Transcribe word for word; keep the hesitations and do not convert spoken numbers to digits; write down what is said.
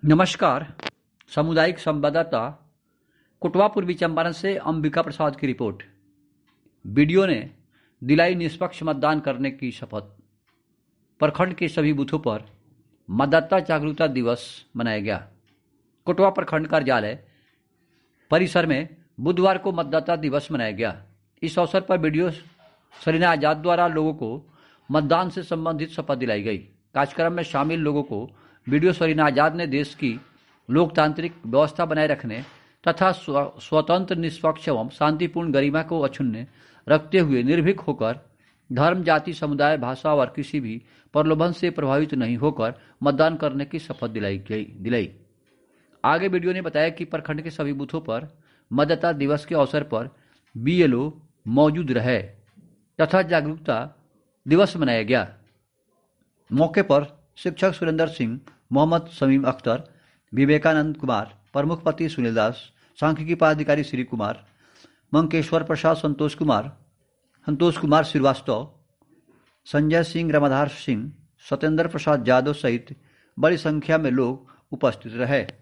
नमस्कार। सामुदायिक संवाददाता कोटवा पूर्वी चंपारण से अंबिका प्रसाद की रिपोर्ट। वीडियो ने दिलाई निष्पक्ष मतदान करने की शपथ। प्रखंड के सभी बूथों पर मतदाता जागरूकता दिवस मनाया गया। कोटवा प्रखंड कार्यालय परिसर में बुधवार को मतदाता दिवस मनाया गया। इस अवसर पर वीडियो सरीना आजाद द्वारा लोगों को मतदान से संबंधित शपथ दिलाई गई। कार्यक्रम में शामिल लोगों को वीडियो सरीना आजाद ने देश की लोकतांत्रिक व्यवस्था बनाए रखने तथा स्वतंत्र, निष्पक्ष एवं शांतिपूर्ण गरिमा को अक्षुण्ण रखते हुए निर्भीक होकर धर्म, जाति, समुदाय, भाषा और किसी भी प्रलोभन से प्रभावित नहीं होकर मतदान करने की शपथ दिलाई गई दिलाई आगे वीडियो ने बताया कि प्रखंड के सभी बूथों पर मतदाता दिवस के अवसर पर बीएलओ मौजूद रहे तथा जागरूकता दिवस मनाया गया। मौके पर शिक्षक सुरेंद्र सिंह, मोहम्मद शमीम अख्तर, विवेकानंद कुमार, प्रमुख पति सुनील दास, सांख्यिकी पदाधिकारी श्री कुमार, मंकेश्वर प्रसाद, संतोष कुमार संतोष कुमार श्रीवास्तव, संजय सिंह, रामाधार सिंह, सत्येंद्र प्रसाद यादव सहित बड़ी संख्या में लोग उपस्थित रहे।